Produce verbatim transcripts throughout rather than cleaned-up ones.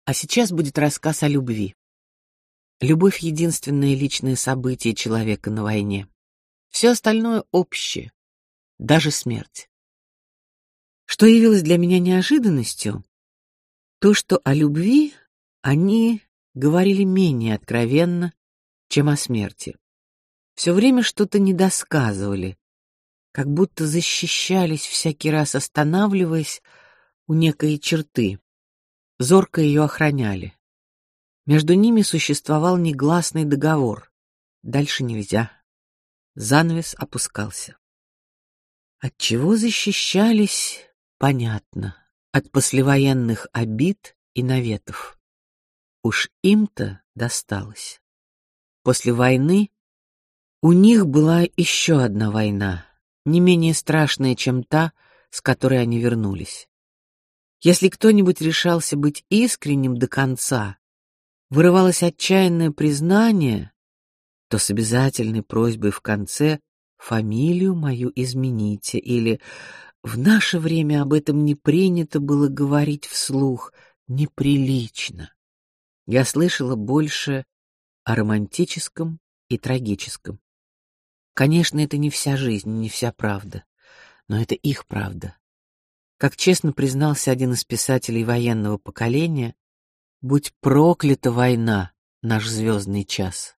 А сейчас будет рассказ о любви. Любовь — единственное личное событие человека на войне. Все остальное общее, даже смерть. Что явилось для меня неожиданностью, то, что о любви они говорили менее откровенно, чем о смерти. Все время что-то недосказывали, как будто защищались всякий раз, останавливаясь у некой черты, зорко ее охраняли. Между ними существовал негласный договор: дальше нельзя. Занавес опускался. От чего защищались, понятно, от послевоенных обид и наветов. Уж им-то досталось. После войны у них была еще одна война, не менее страшная, чем та, с которой они вернулись. Если кто-нибудь решался быть искренним до конца, вырывалось отчаянное признание, то с обязательной просьбой в конце: фамилию мою измените, или в наше время об этом не принято было говорить вслух, неприлично. Я слышала больше о романтическом и трагическом. Конечно, это не вся жизнь, не вся правда, но это их правда. Как честно признался один из писателей военного поколения: будь проклята война, наш звездный час.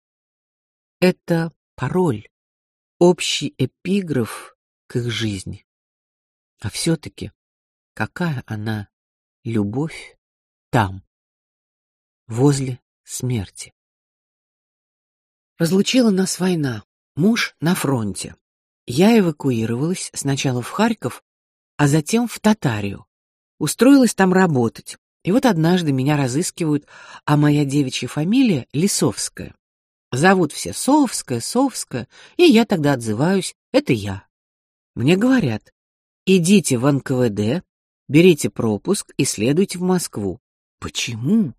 Это пароль, общий эпиграф к их жизни. А все-таки какая она любовь там, возле смерти. Разлучила нас война. Муж на фронте. Я эвакуировалась сначала в Харьков, а затем в Татарию. Устроилась там работать. И вот однажды меня разыскивают, а моя девичья фамилия Лисовская. Зовут все Совская, Совская, и я тогда отзываюсь: это я. Мне говорят: идите в эн ка вэ дэ, берите пропуск и следуйте в Москву. Почему?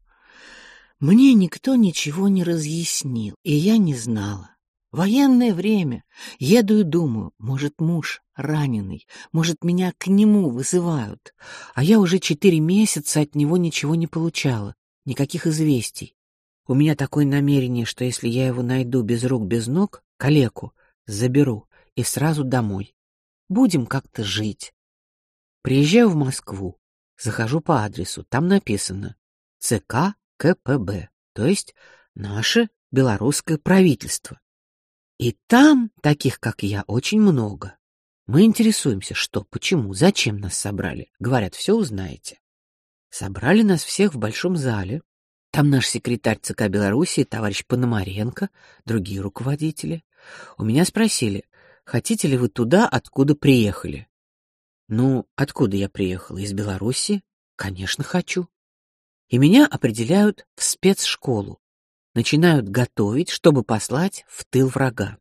Мне никто ничего не разъяснил, и я не знала. Военное время. Еду и думаю: может, муж раненый, может, меня к нему вызывают. А я уже четыре месяца от него ничего не получала, никаких известий. У меня такое намерение, что если я его найду без рук, без ног, калеку, заберу и сразу домой. Будем как-то жить. Приезжаю в Москву, захожу по адресу, там написано цэ ка ка пэ бэ, то есть наше белорусское правительство. И там таких, как я, очень много. Мы интересуемся, что, почему, зачем нас собрали. Говорят: все узнаете. Собрали нас всех в большом зале. Там наш секретарь цэ ка Белоруссии, товарищ Пономаренко, другие руководители. У меня спросили: хотите ли вы туда, откуда приехали? Ну, откуда я приехала? Из Белоруссии? Конечно, хочу. И меня определяют в спецшколу. Начинают готовить, чтобы послать в тыл врага.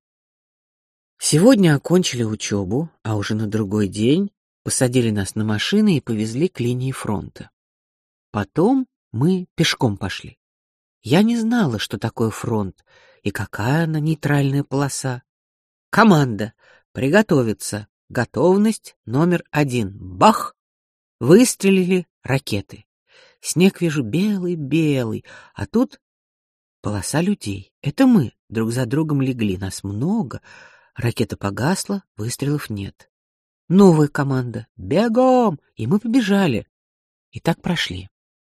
Сегодня окончили учебу, а уже на другой день посадили нас на машины и повезли к линии фронта. Потом мы пешком пошли. Я не знала, что такое фронт и какая она нейтральная полоса. Команда: приготовиться, готовность номер один. Бах! Выстрелили ракеты. Снег вижу белый-белый, а тут полоса людей. Это мы друг за другом легли, нас много. Ракета погасла, выстрелов нет. Новая команда: бегом! И мы побежали. И так прошли.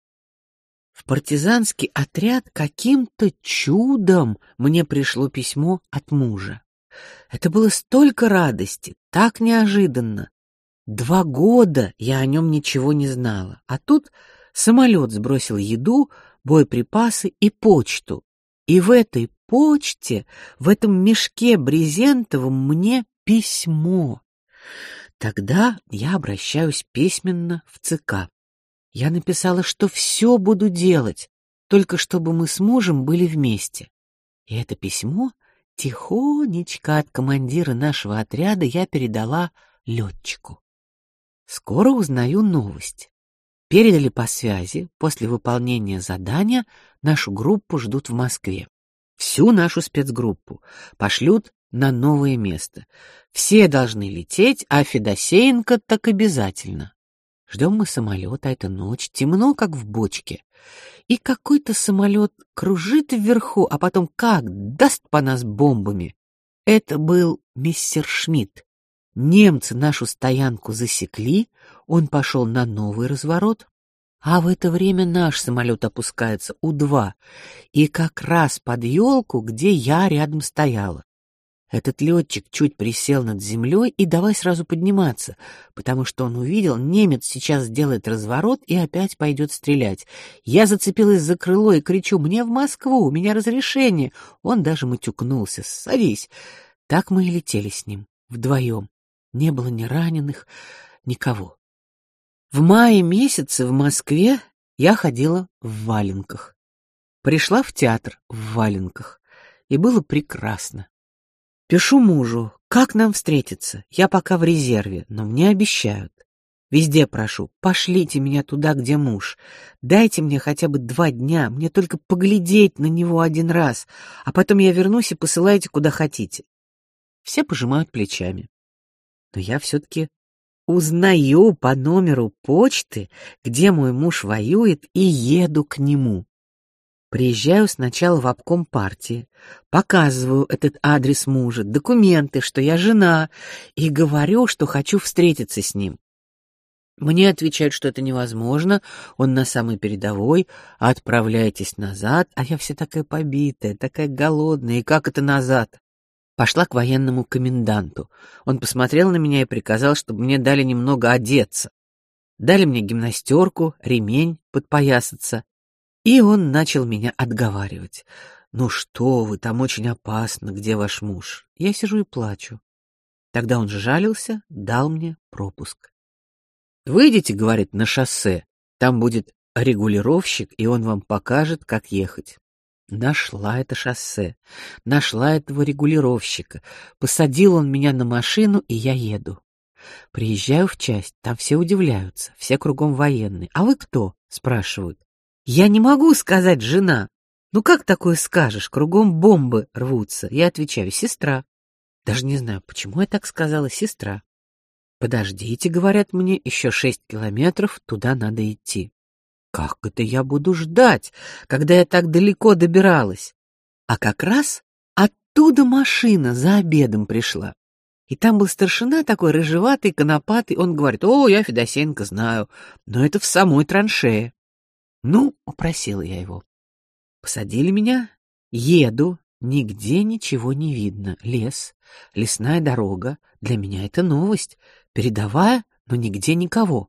В партизанский отряд каким-то чудом мне пришло письмо от мужа. Это было столько радости, так неожиданно. Два года я о нем ничего не знала, а тут самолет сбросил еду, боеприпасы и почту. И в этой почте, в этом мешке брезентовом мне письмо. Тогда я обращаюсь письменно в цэ ка. Я написала, что все буду делать, только чтобы мы с мужем были вместе. И это письмо тихонечко от командира нашего отряда я передала летчику. Скоро узнаю новость. Передали по связи: после выполнения задания нашу группу ждут в Москве. Всю нашу спецгруппу пошлют на новое место. Все должны лететь, а Федосеенко так обязательно. Ждем мы самолета, это ночь, темно, как в бочке. и какой-то самолет кружит вверху, а потом как даст по нас бомбами. Это был мистер Шмидт. Немцы нашу стоянку засекли, он пошел на новый разворот, а в это время наш самолет опускается У два, и как раз под елку, где я рядом стояла. Этот летчик чуть присел над землей и давай сразу подниматься, потому что он увидел, немец сейчас сделает разворот и опять пойдет стрелять. Я зацепилась за крыло и кричу: «Мне в Москву, у меня разрешение!» Он даже матюкнулся: «Садись!» Так мы и летели с ним, вдвоем. Не было ни раненых, никого. В мае месяце в Москве я ходила в валенках. Пришла в театр в валенках, и было прекрасно. Пишу мужу: как нам встретиться? Я пока в резерве, но мне обещают. Везде прошу: пошлите меня туда, где муж. Дайте мне хотя бы два дня, мне только поглядеть на него один раз, а потом я вернусь и посылайте куда хотите. Все пожимают плечами. Но я все-таки узнаю по номеру почты, где мой муж воюет, и еду к нему. Приезжаю сначала в обком партии, показываю этот адрес мужа, документы, что я жена, и говорю, что хочу встретиться с ним. Мне отвечают, что это невозможно, он на самой передовой, отправляйтесь назад, а я вся такая побитая, такая голодная, и как это назад? Пошла к военному коменданту. Он посмотрел на меня и приказал, чтобы мне дали немного одеться. Дали мне гимнастерку, ремень подпоясаться. И он начал меня отговаривать. «Ну что вы, там очень опасно, где ваш муж?» Я сижу и плачу. Тогда он жалился, дал мне пропуск. «Выйдите, — говорит, — на шоссе, там будет регулировщик, и он вам покажет, как ехать». Нашла это шоссе, нашла этого регулировщика. Посадил он меня на машину, и я еду. Приезжаю в часть, там все удивляются, все кругом военные. «А вы кто?» — спрашивают. Я не могу сказать: жена. Ну как такое скажешь? Кругом бомбы рвутся. Я отвечаю: сестра. Даже не знаю, почему я так сказала: сестра. Подождите, говорят мне, еще шесть километров, туда надо идти. Как это я буду ждать, когда я так далеко добиралась? А как раз оттуда машина за обедом пришла. И там был старшина такой рыжеватый, конопатый. Он говорит: «О, я Федосеенко знаю, но это в самой траншее». Ну, упросила я его. Посадили меня, еду, нигде ничего не видно. Лес, лесная дорога. Для меня это новость. Передовая, но нигде никого.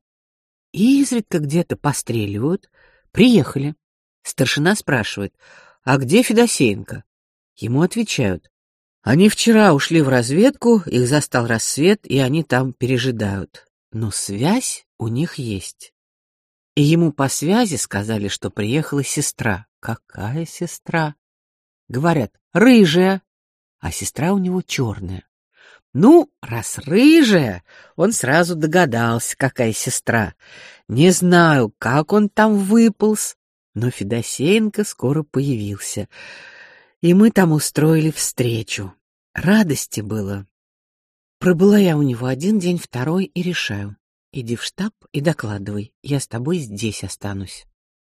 И изредка где-то постреливают. Приехали. Старшина спрашивает: «А где Федосеенко?» Ему отвечают: «Они вчера ушли в разведку, их застал рассвет, и они там пережидают. Но связь у них есть». И ему по связи сказали, что приехала сестра. Какая сестра? Говорят: рыжая, а сестра у него черная. Ну, раз рыжая, он сразу догадался, какая сестра. Не знаю, как он там выполз, но Федосеенко скоро появился, и мы там устроили встречу. Радости было. Пробыла я у него один день, второй, и решаю: иди в штаб и докладывай, я с тобой здесь останусь.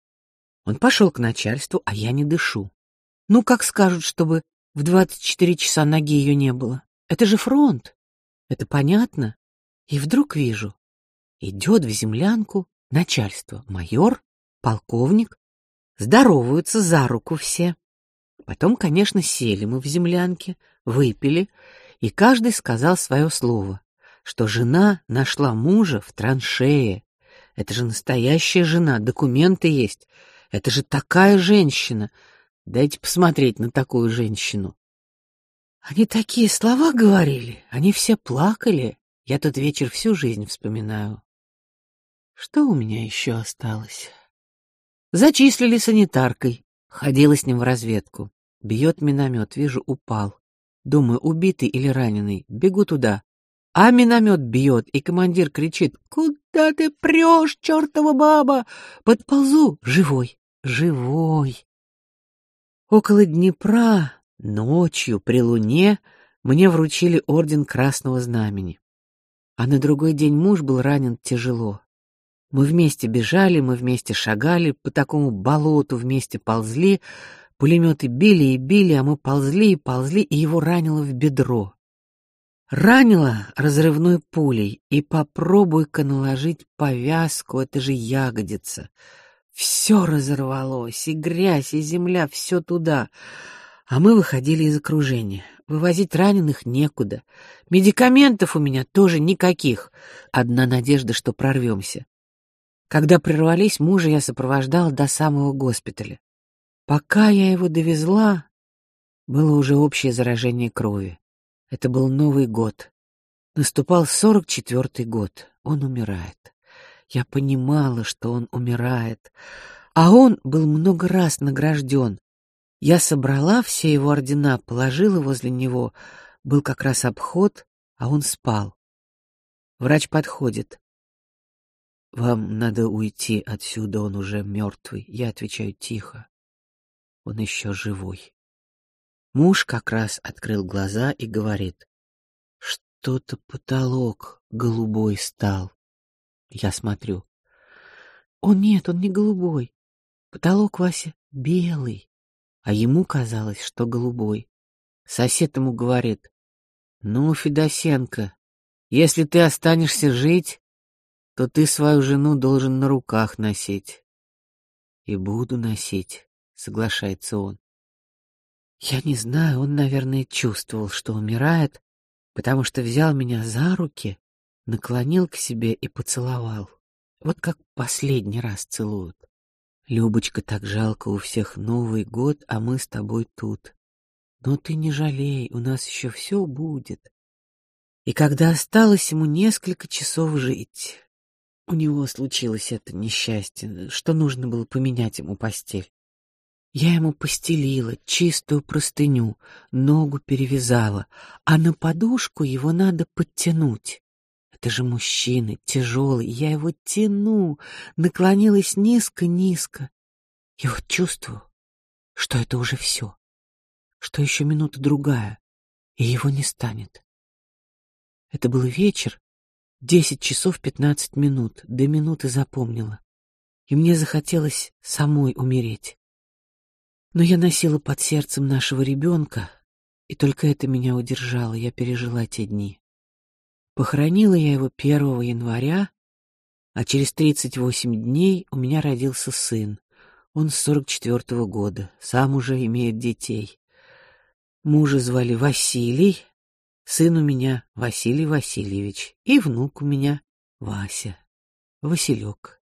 Он пошел к начальству, а я не дышу. Ну, как скажут, чтобы в двадцать четыре часа ноги ее не было? Это же фронт. Это понятно. И вдруг вижу, идет в землянку начальство, майор, полковник, здороваются за руку все. Потом, конечно, сели мы в землянке, выпили, и каждый сказал свое слово, что жена нашла мужа в траншее. Это же настоящая жена, документы есть. Это же такая женщина. Дайте посмотреть на такую женщину. Они такие слова говорили, они все плакали. Я тот вечер всю жизнь вспоминаю. Что у меня еще осталось? Зачислили санитаркой. Ходила с ним в разведку. Бьет миномет, вижу, упал. Думаю, убитый или раненый. Бегу туда. А миномет бьет, и командир кричит: «Куда ты прешь, чертова баба?» Подползу. Живой, живой. Около Днепра, ночью, при луне, мне вручили орден Красного Знамени. А на другой день муж был ранен тяжело. Мы вместе бежали, мы вместе шагали, по такому болоту вместе ползли, пулеметы били и били, а мы ползли и ползли, и его ранило в бедро. Ранило разрывной пулей, и попробуй-ка наложить повязку, это же ягодица. Все разорвалось, и грязь, и земля, все туда. А мы выходили из окружения. Вывозить раненых некуда. Медикаментов у меня тоже никаких. Одна надежда, что прорвемся. Когда прервались, мужа я сопровождала до самого госпиталя. Пока я его довезла, было уже общее заражение крови. Это был Новый год. Наступал сорок четвертый год. Он умирает. Я понимала, что он умирает. А он был много раз награжден. Я собрала все его ордена, положила возле него. Был как раз обход, а он спал. Врач подходит. «Вам надо уйти отсюда, он уже мертвый». Я отвечаю тихо. Он еще живой. Муж как раз открыл глаза и говорит: «Что-то потолок голубой стал». Я смотрю. «О нет, он не голубой. Потолок, Вася, белый». А ему казалось, что голубой. Сосед ему говорит: «Ну, Федосенко, если ты останешься жить, то ты свою жену должен на руках носить». «И буду носить», — соглашается он. Я не знаю, он, наверное, чувствовал, что умирает, потому что взял меня за руки, наклонил к себе и поцеловал. Вот как последний раз целуют. «Любочка, так жалко, у всех Новый год, а мы с тобой тут. Но ты не жалей, у нас еще все будет». И когда осталось ему несколько часов жить, у него случилось это несчастье, что нужно было поменять ему постель. Я ему постелила чистую простыню, ногу перевязала, а на подушку его надо подтянуть. Это же мужчина, тяжелый, я его тяну, наклонилась низко-низко. И вот чувствую, что это уже все, что еще минута-другая, и его не станет. Это был вечер, десять часов пятнадцать минут, до минуты запомнила, и мне захотелось самой умереть. Но я носила под сердцем нашего ребенка, и только это меня удержало, я пережила те дни. Похоронила я его первого января, а через тридцать восемь дней у меня родился сын. Он с сорок четвертого года, сам уже имеет детей. Мужа звали Василий, сын у меня Василий Васильевич, и внук у меня Вася, Василек.